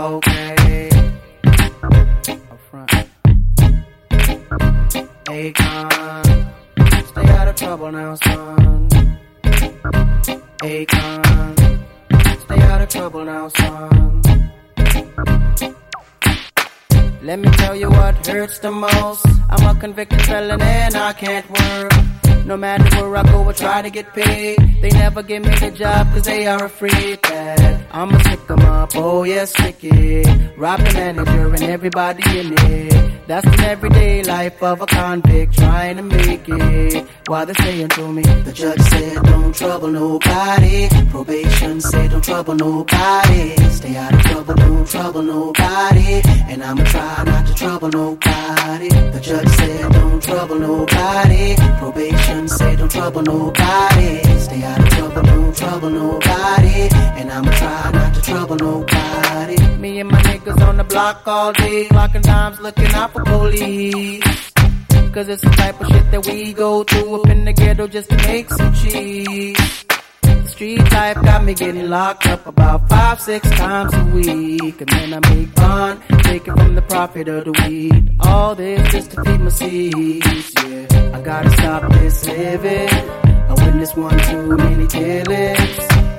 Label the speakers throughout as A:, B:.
A: Okay. Up front. Akon, stay out of trouble now, son. Akon, stay out of trouble now, son. Let me tell you what hurts the most. I'm a convicted felon and I can't work. No matter where I go, I try to get paid. They never give me the job cause they are afraid that I'ma stick 'em up, oh yes, stick it. Rob the manager and everybody in it. That's the everyday life of a convict trying to make it. While they're saying to me, the judge said don't trouble nobody. Probation said don't trouble nobody. Stay out of trouble, don't trouble nobody. And I'ma try not to trouble nobody. The judge said don't trouble nobody. Probation said don't trouble nobody. Stay out of trouble, don't trouble nobody. And I'ma try not to trouble nobody. Me and my niggas on the block all day, locking dimes, looking out for police. Cause it's the type of shit that we go through up in the ghetto just to make some cheese. The street life got me getting locked up about 5-6 times a week. And then I make fun, taking from the profit of the weed. All this just to feed my seeds, yeah. I gotta stop this living. I witnessed one too many killings.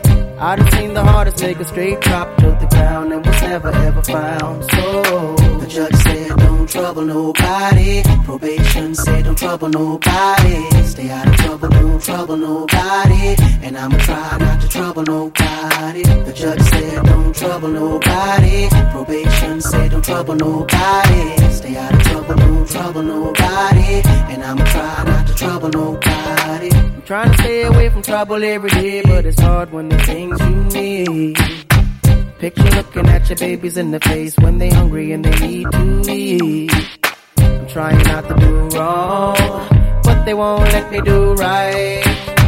A: I done seen the hardest nigga straight drop to the ground and was never ever found. So the judge said don't trouble nobody. Probation said don't trouble nobody. Stay out of trouble, don't trouble nobody. And I'ma try not to trouble nobody. The judge said don't trouble nobody. Probation said don't trouble nobody. Stay out of trouble, don't trouble nobody. And I'ma try not to trouble nobody. I'm trying to stay away from trouble every day, but it's hard when the things you need. Picture looking at your babies in the face when they hungry and they need to eat. I'm trying not to do wrong, but they won't let me do right.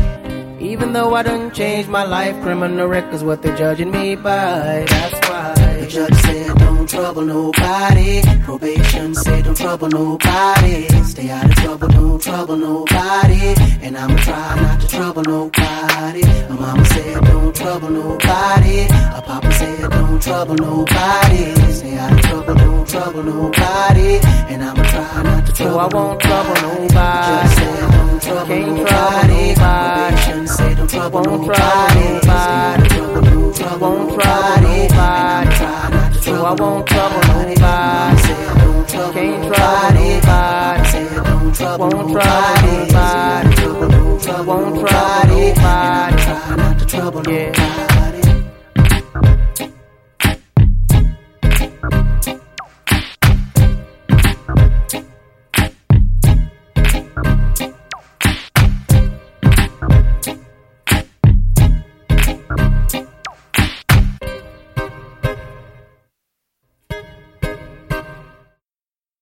A: Even though I done changed my life, criminal record's what they're judging me by. That's why the judge said don't trouble nobody. Probation said don't trouble nobody. Stay out of trouble, don't trouble nobody. And I'ma try not to trouble nobody. My mama said don't trouble nobody. Her papa said don't trouble nobody. Stay out of trouble, don't trouble nobody. And I'ma try not to trouble nobody. So I won't trouble nobody. The judge said don't trouble nobody. Probation said don't trouble nobody. Stay out of trouble, don't trouble nobody. And I'ma try not to trouble nobody. So I won't trouble nobody. Can't trouble nobody. Won't trouble nobody. Won't trouble nobody. Try not to trouble nobody.